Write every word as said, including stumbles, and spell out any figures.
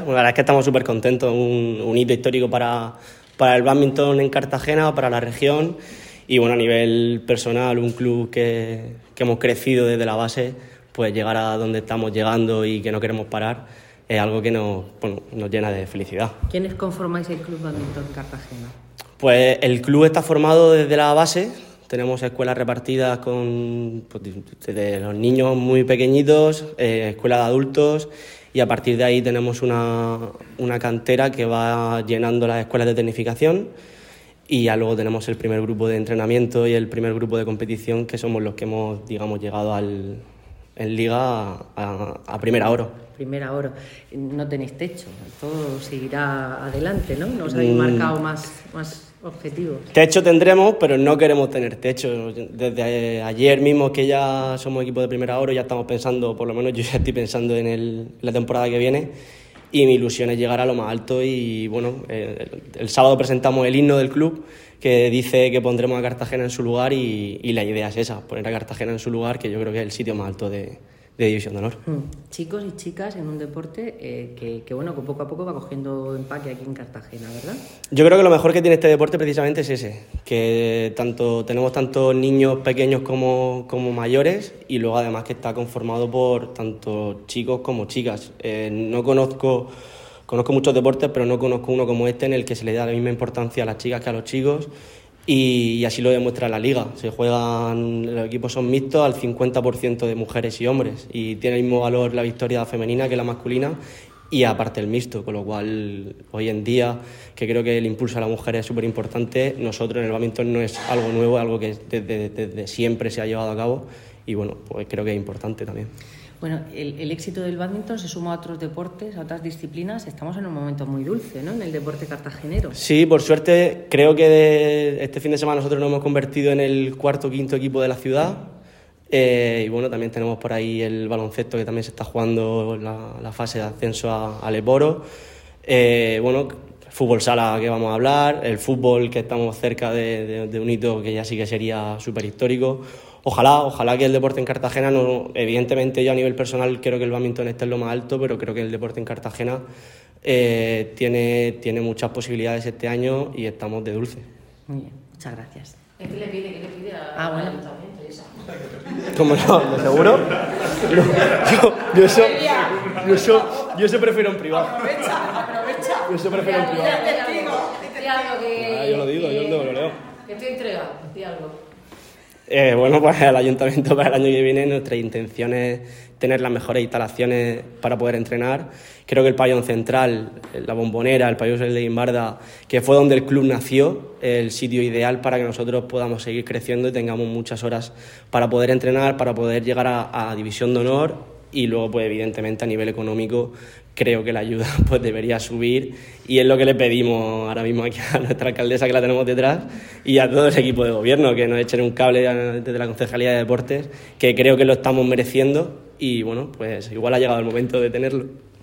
La verdad es que estamos súper contentos, un, un hito histórico para, para el bádminton en Cartagena, para la región y bueno, a nivel personal, un club que, que hemos crecido desde la base, pues llegar a donde estamos llegando y que no queremos parar es algo que nos, bueno, nos llena de felicidad. ¿Quiénes conformáis el Club Bádminton Cartagena? Pues el club está formado desde la base. Tenemos escuelas repartidas con pues, desde los niños muy pequeñitos, eh, escuelas de adultos y a partir de ahí tenemos una, una cantera que va llenando las escuelas de tecnificación y ya luego tenemos el primer grupo de entrenamiento y el primer grupo de competición que somos los que hemos, digamos, llegado al, en Liga a, a, a Primera Oro. Primera Oro. No tenéis techo, todo seguirá adelante, ¿no? ¿No os habéis mm. marcado más, más objetivos? Techo tendremos, pero no queremos tener techo. Desde ayer mismo que ya somos equipo de Primera Oro, ya estamos pensando, por lo menos yo ya estoy pensando en el, la temporada que viene y mi ilusión es llegar a lo más alto y bueno, eh, el, el sábado presentamos el himno del club que dice que pondremos a Cartagena en su lugar y, y la idea es esa, poner a Cartagena en su lugar, que yo creo que es el sitio más alto de de División de Honor. Mm. Chicos y chicas en un deporte eh, que, que, bueno, que poco a poco va cogiendo empaque aquí en Cartagena, ¿verdad? Yo creo que lo mejor que tiene este deporte precisamente es ese, que tanto tenemos tanto niños pequeños como, como mayores y luego además que está conformado por tanto chicos como chicas. Eh, no conozco, conozco muchos deportes, pero no conozco uno como este en el que se le da la misma importancia a las chicas que a los chicos. Y así lo demuestra la liga. Se juegan, los equipos son mixtos al cincuenta por ciento de mujeres y hombres y tiene el mismo valor la victoria femenina que la masculina y aparte el mixto, con lo cual hoy en día, que creo que el impulso a la mujer es súper importante, nosotros en el bádminton no es algo nuevo, es algo que desde, desde siempre se ha llevado a cabo y bueno, pues creo que es importante también. Bueno, el, el éxito del bádminton se suma a otros deportes, a otras disciplinas. Estamos en un momento muy dulce, ¿no?, en el deporte cartagenero. Sí, por suerte, creo que de este fin de semana nosotros nos hemos convertido en el cuarto o quinto equipo de la ciudad. Eh, y bueno, también tenemos por ahí el baloncesto, que también se está jugando la, la fase de ascenso a, a Leporo. Eh, bueno, fútbol sala que vamos a hablar, el fútbol que estamos cerca de, de, de un hito que ya sí que sería súper histórico. Ojalá, ojalá que el deporte en Cartagena, no, evidentemente yo a nivel personal creo que el bádminton esté en lo más alto, pero creo que el deporte en Cartagena eh, tiene, tiene muchas posibilidades este año y estamos de dulce. Muy bien, muchas gracias. ¿Qué le pide? ¿Qué le pide a, ah, bueno. al ayuntamiento? Esa? ¿Cómo no? ¿De seguro? Yo, yo, yo, eso, yo, eso, yo eso prefiero en privado. Aprovecha, aprovecha. Yo eso prefiero en privado. Di algo que... Ah, yo lo digo, yo lo leo. Que estoy entregado, di algo. Eh, bueno, pues el ayuntamiento para el año que viene nuestra intención es tener las mejores instalaciones para poder entrenar. Creo que el pabellón central, la Bombonera, el pabellón de Guimbarda, que fue donde el club nació, es el sitio ideal para que nosotros podamos seguir creciendo y tengamos muchas horas para poder entrenar, para poder llegar a, a División de Honor y luego, pues evidentemente a nivel económico, creo que la ayuda pues debería subir y es lo que le pedimos ahora mismo aquí a nuestra alcaldesa, que la tenemos detrás, y a todo el equipo de gobierno, que nos echen un cable desde la Concejalía de Deportes, que creo que lo estamos mereciendo y bueno, pues igual ha llegado el momento de tenerlo.